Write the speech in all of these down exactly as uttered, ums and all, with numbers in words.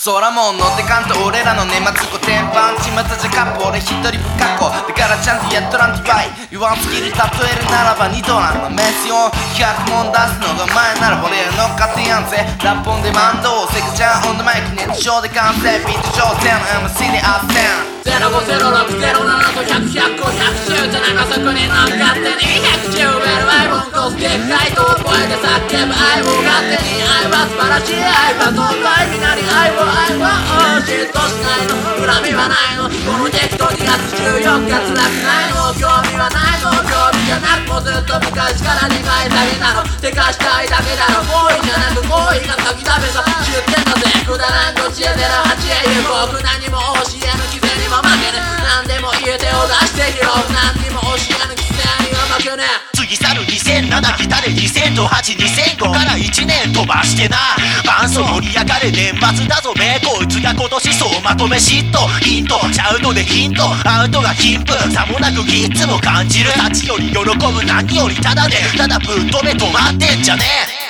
空もん乗ってかんと俺らの年末コテンパン巷じゃカップ俺一人不格好だからちゃんとやっとらんとバイ言わんすぎる例えるならば二度なんまメスよひゃくもん出すのが前なら俺ら乗っかってやんぜラッポンでマンドセクちゃんオンドマイクネットショーで完成ビート挑戦 エムシー にあってんゼロごゼロろくゼロななとひゃく、ひゃくご、ひゃくじゅうじゃないかそこに乗っかってにひゃくじゅうベルアイボンコースでっかいと覚えて叫ぶ愛を勝手に愛は素晴らしい愛は尊いみなり愛を愛は嫉妬しないの恨みはないのこの激闘にがつじゅうよっか辛くないの興味はないの興味じゃなくもうずっと昔から願いだけなのてかしたいだけだろ行為じゃなく行為が先だべさ知ってんだぜくだらんこっちへ出るはちへ行こう僕何も教えぬ規制にも負けね何でも言え手を出して拾う何にも教えぬ規制には負けね過ぎ去るにせんなな来たれにせんはち、にせんごからいちねん飛ばしてな伴奏盛り上がれ年末だぞめこいつが今年総まとめ嫉妬ヒントちゃうのでヒントアウトが貧富さもなくキッズも感じる立ちより喜ぶ何よりただでただぶっ飛べ止まってんじゃね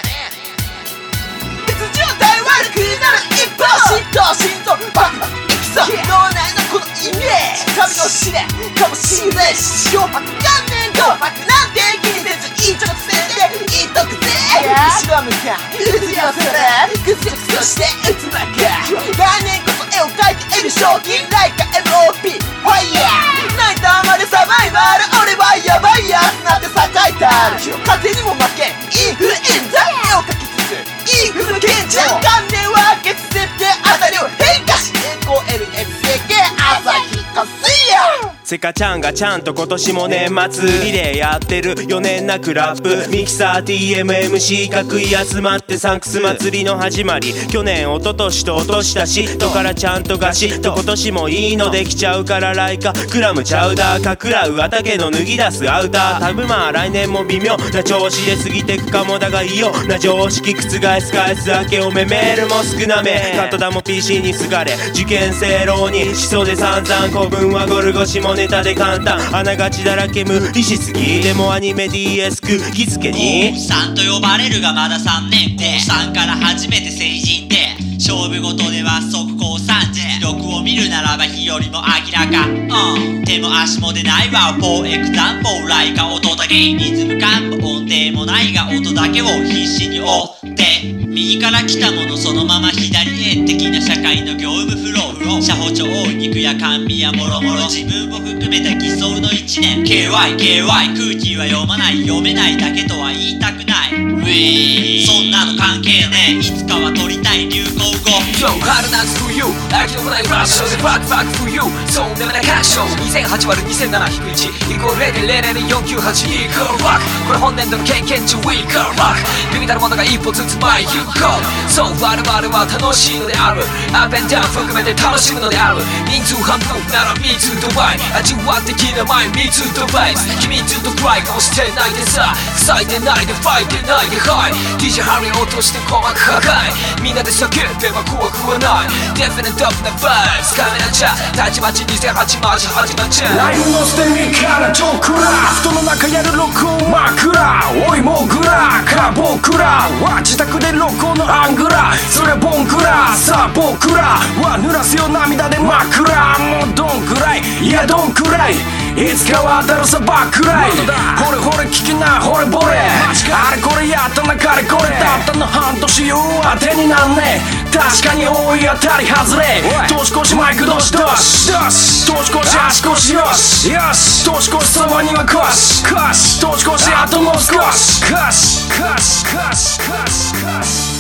別状態悪くなる一歩嫉妬心臓バクバクいきそう脳内のこのイメージ神の試練かもしれないし塩パク元年度パクなんて気にせず一直線で言っとくぜ後ろ向かうつ寄せるグツグツとして打つまか来年こそ絵を描いている賞金ライカ エムオーピー ファイヤーナイターまでサバイバル俺はヤバいやつなんて栄えたる風にも負けインフルエンザ絵を描きつつインフル賢者元年は月設定あたりを変化し栄光 エルエムセーケー朝日かすやセカちゃんがちゃんと今年も年末リレーやってるよねんなクラップミキサー ティーエムエムシー 各位集まってサンクス祭りの始まり去年一昨年と落としたしとからちゃんとガシッと今年もいいのできちゃうからライカクラムチャウダーかくらうあたけの脱ぎ出すアウター多分まあ来年も微妙な調子で過ぎてくかもだがいいよな常識覆す返すだけおめメールも少なめカットダも ピーシー にすがれ受験生浪にしそで散々古文はゴルゴシもネタで簡単あながちだらけ無理しすぎでもアニメ ディーエス く気付けにおっさんと呼ばれるがまださんねんでおっさんから初めて成人で勝負事では速攻さんじ記録を見るならば日よりも明らか、うん、手も足も出ないわフォーエクザンポーライカ音だけリズム感も音程もないが音だけを必死に追って右から来たものそのまま左へ的な社会の業務フロー社保長肉や甘味やもろもろ自分を含めた偽装の一年 ケーワイ ケーワイ 空気は読まない読めないだけとは言いたくないウィーそんなの関係ねえいつかは取りたい流行語 Yo 春夏冬秋の来ないフラッシュでバックバック冬そうでもない確証にせんはち割るにせんなな引くいちイコール ゼロてんゼロゼロよんきゅうはち イコールロックこれ本年度の経験値ウィーカーロックビビたるものが一歩ずつ前行くそう我々は楽しいのであるアップエンダウン含めて楽しむのである人数半分なら Me too と Y 味わってきな前 Me too と Base 君ずっとクライかもしてないでさ塞いでないでファイてないでハイ ディージェー ハリー落として鼓膜破壊みんなで叫べば怖くはないデフィニットなバイスカメラチャたちまちにせんはちマジ始まっちゃうライブのステミからジョークラ布団の中やる録音枕おいもぐらか僕らは自宅で録音のアングラそれボンクラさあ僕らは濡らすよ涙で枕もうどんくらいいやどんくらいいつかは当たるさバックライほれほれ聞きなほれぼれあれこれやったなかれこれたったの半年よ当てになんね確かに多い当たり外れ年越しマイクどしどし年越し足腰よしよし年越しそばにはコシコシ年越しあともう少しコシコシコシコシコシ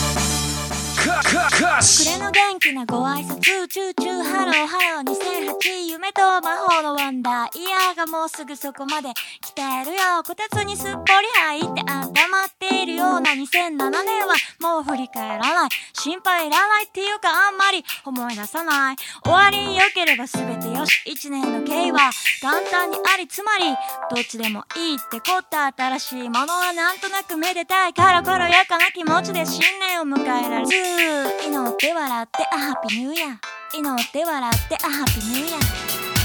暮れの元気なご挨拶チューチューハローハローにせんはち夢と魔法のワンダーイヤーがもうすぐそこまで来てるよこたつにすっぽり入って温まっているようなにせんななねんはもう振り返らない心配いらないっていうかあんまり思い出さない終わり良ければ全てよしいちねんの経緯は元旦にありつまりどっちでもいいってこった新しいものはなんとなくめでたいから軽やかな気持ちで新年を迎えられる祈って笑ってあハッピーニューイヤー祈って笑ってあハッピーニューイヤー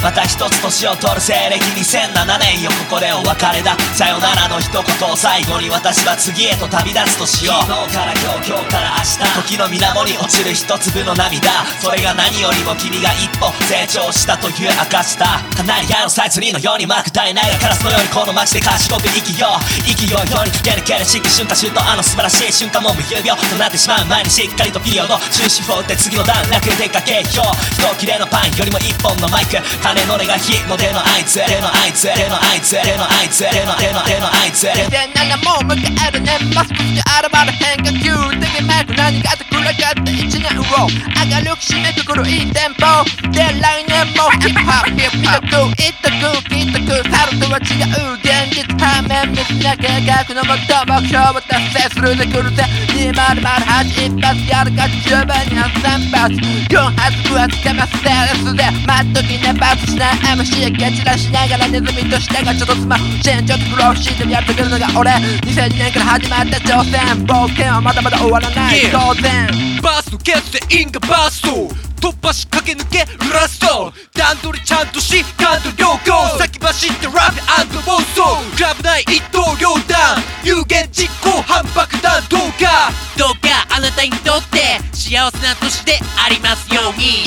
また一つ年を取る西暦にせんななねんよ、ここでお別れだ。さよならの一言を最後に私は次へと旅立つとしよう。昨日から今日、今日から明日、時の水面に落ちる一粒の涙、それが何よりも君が一歩成長したという証だ。かなり矢のサイズリーのようにまく絶えないがカラスのようにこの街で賢く生きよう。生きようように駆け抜けるしく瞬間シュート、あの素晴らしい瞬間も無有病となってしまう前にしっかりとピリオド終止符を打って次の段落でかけよう。一切れのパンよりも一本のマイク、金の音が日の出のあいつ、出のあいつ、出のあいつ、出のあいつ、出の出の出のあいつ。 にせんななもう迎える年末、少し現れ変化球的マイク、何かと暗かった一年を明るく締めくくるいいテンポで、来年もヒップホップヒップホップ一択きっとく猿とは違う現実反面見つな計画のもと目標を達成するでくるぜ。にせんはち一発やるか十分にはさん発よん発分厚かまステレスで待っときねバツしない エムシー 蹴散らしながらネズミとしてがちょっとスマホ身長とクローシートやってくるのが俺。にせんにねんから始まった挑戦、冒険はまだまだ終わらない当然。 バースト決定因果バースト突破し駆け抜けラスト、段取りちゃんとし感度良好、先走ってラップ&妄想、クラブ内一刀両断、有言実行反爆弾。どうかどうかあなたにとって幸せな年でありますように。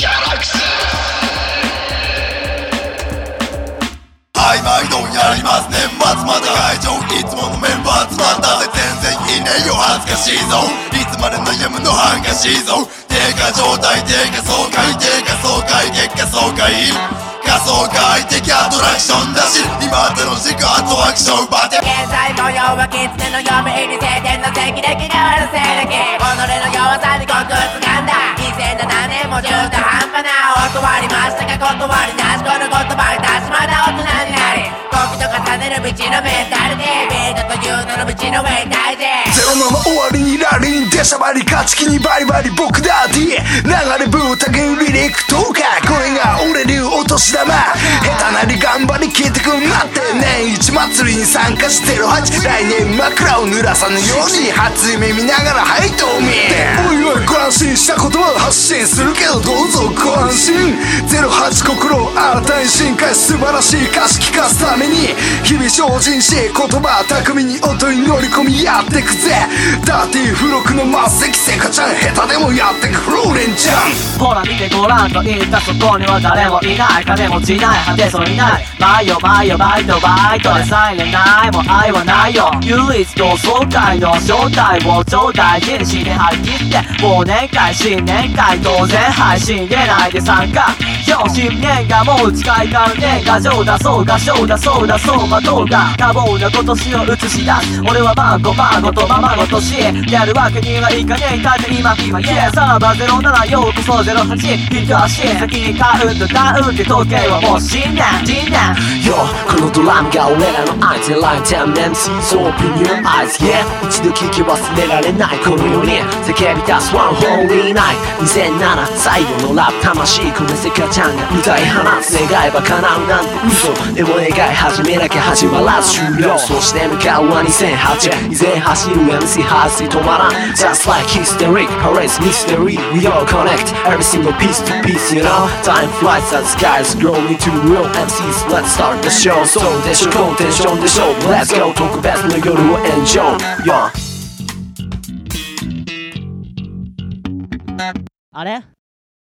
はい毎度やります年末まで会場、いつものメンバー集まったぜ。全然いねえよ恥ずかしいぞ、いつまで悩むの恥ずかしいぞ。低下状態低下爽快低下爽快結果爽快、仮想外的アトラクションだし今楽しくアトラクションバテ。 現在模様は狐の嫁入り晴天の霹靂がある西暦、己の弱さにコツをつかんだにせんななねんも中途半端な断りましたが断りなし、この言葉に立ちまだ大人になり時と重ねる道のメンタルでビートという名の道の上に大事。 ゼロの終わりにラリン出しゃばり勝ち気にバリバリ僕だ D 流れぶったけリリックとか、これが俺流お年玉、下手なり頑張り聞いてくんなって年一祭りに参加してるはち、来年枕を濡らさぬように初夢見ながらはいどうみおいおいご安心した言葉を発信するけどどうぞご安心。ゼロはち心新たに進化素晴らしい歌詞聞かすために日々精進し言葉巧みに音に乗り込みやってくぜ。ダーティー付録の末席せかちゃん下手でもやってくフローレンちゃん。 ほら見てごらんと言ったそこには誰もいない、金持ちいない果てそうにない、バイオバイオバイトバイトでさえねないも愛はないよ。唯一同窓会の正体を超大事にして張り切って忘年会新年会当然配信出ないで参加よ。新年がもう近いから年賀状だそうかそうだそうだそうまどうか多忙な今年を映し出す俺は孫孫とままごとしやるわけにはいかねえだって今今イエーサーバーゼロななようこそゼロはち一足先にカウントダウンって時計はもう新年新年よこのドラムが俺らのアイテンラインテンエムシー so open your eyes yeah 一度聞き忘れられないこのように叫び出す One Holy Night にせんなな最後のラップ魂このせかちゃんが歌い放つ願えば叶うなんて嘘でも願い始めなきゃ始まらず終了そして向かうはにせんはち依然走る エムシー 発水止まらん Just like hysteric Paris mystery We all connect every single piece to piece you know Time flies and skies grow into real エムシー Let's start the show そうでしょコンテンションでしょ Let's go 特別の夜を Enjoy Yo あれ